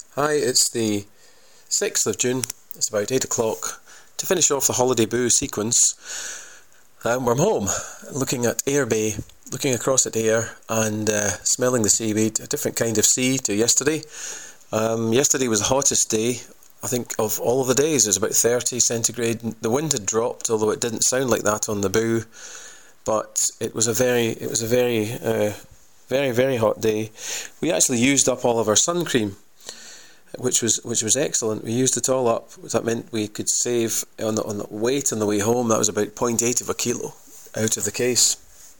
Hi, it's the 6th of June. It's about 8 o'clock. To finish off the holiday boo sequence, we're home, looking at Ayr Bay, looking across at Ayr and smelling the seaweed, a different kind of sea to yesterday. Yesterday was the hottest day, I think, of all of the days. It was about 30 centigrade. The wind had dropped, although it didn't sound like that on the boo. But it was a very hot day. We actually used up all of our sun cream, which was excellent. We used it all up. That meant we could save on the weight on the way home. That was about 0.8 of a kilo out of the case.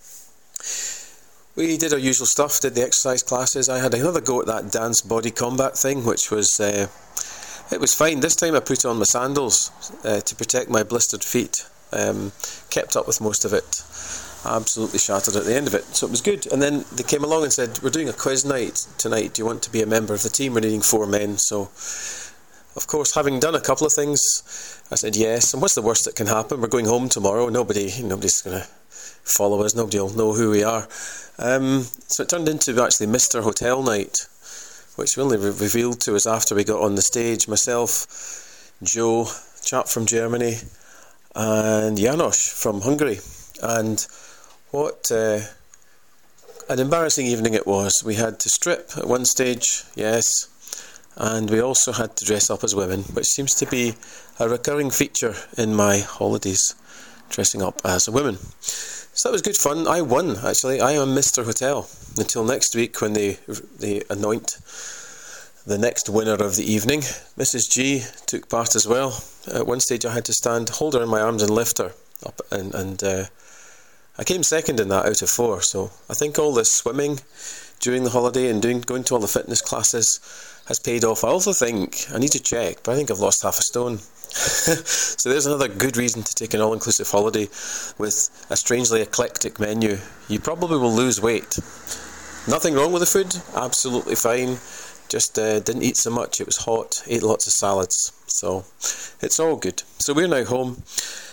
We did our usual stuff, did the exercise classes. I had another go at that dance body combat thing, which was it was fine. This time I put on my sandals to protect my blistered feet. Kept up with most of it. Absolutely shattered at the end of it, so it was good. And then they came along and said, we're doing a quiz night tonight, do you want to be a member of the team? We're needing 4 men. So of course, having done a couple of things, I said yes. And what's the worst that can happen? We're going home tomorrow. Nobody's going to follow us. Nobody will know who we are. So it turned into actually Mr. Hotel Night, which we only revealed to us after we got on the stage. Myself, Joe, chap from Germany, and János from Hungary. And what an embarrassing evening it was. We had to strip at one stage, yes, and we also had to dress up as women, which seems to be a recurring feature in my holidays, dressing up as a woman. So that was good fun. I won, actually. I am Mr. Hotel until next week when they anoint the next winner of the evening. Mrs. G took part as well. At one stage I had to hold her in my arms and lift her up, and I came second in that out of 4, so I think all this swimming during the holiday and going to all the fitness classes has paid off. I also think, I need to check, but I think I've lost half a stone. So there's another good reason to take an all-inclusive holiday with a strangely eclectic menu. You probably will lose weight. Nothing wrong with the food, absolutely fine. Just didn't eat so much, it was hot, ate lots of salads. So it's all good. So we're now home.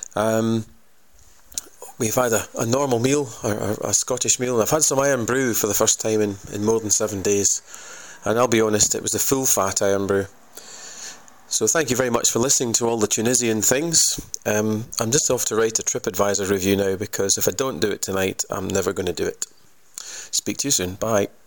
We've had a normal meal, or a Scottish meal, and I've had some Irn-Bru for the first time in more than 7 days. And I'll be honest, it was the full-fat Irn-Bru. So thank you very much for listening to all the Tunisian things. I'm just off to write a TripAdvisor review now, because if I don't do it tonight, I'm never going to do it. Speak to you soon. Bye.